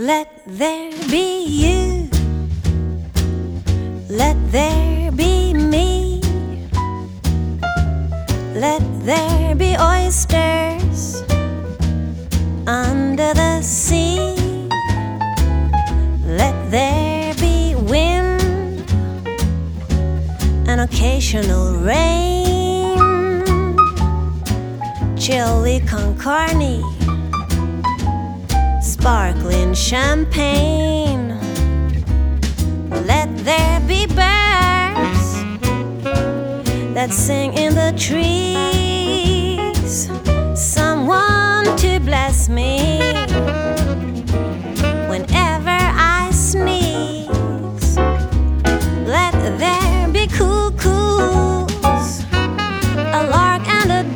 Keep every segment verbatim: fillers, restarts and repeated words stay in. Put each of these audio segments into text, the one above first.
Let there be you, let there be me, let there be oysters under the sea, let there be wind, an occasional rain, chili con carne, sparkling champagne. Let there be birds that sing in the trees, someone to bless me whenever I sneeze. Let there be cuckoos, a lark and a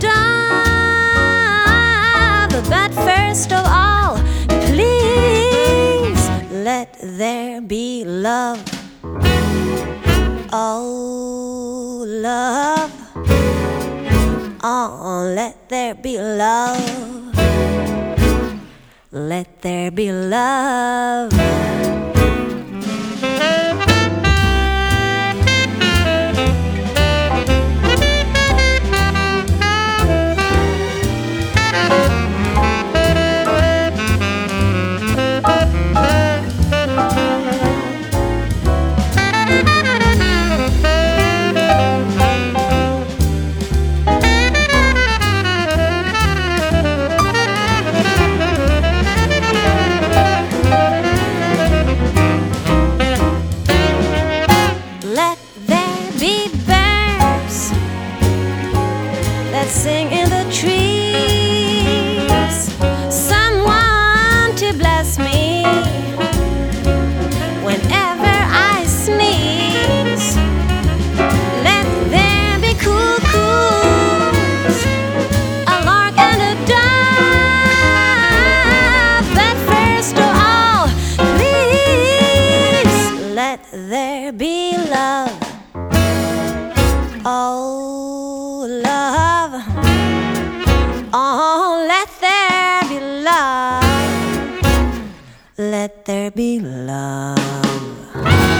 dove, but first of all, please let there be love. Oh, love. Oh, let there be love. Let there be love. Sing in the trees, someone to bless me whenever I sneeze. Let there be cuckoos, a lark and a dove, but first of all, please let there be love. Oh, love. Oh, let there be love. Let there be love.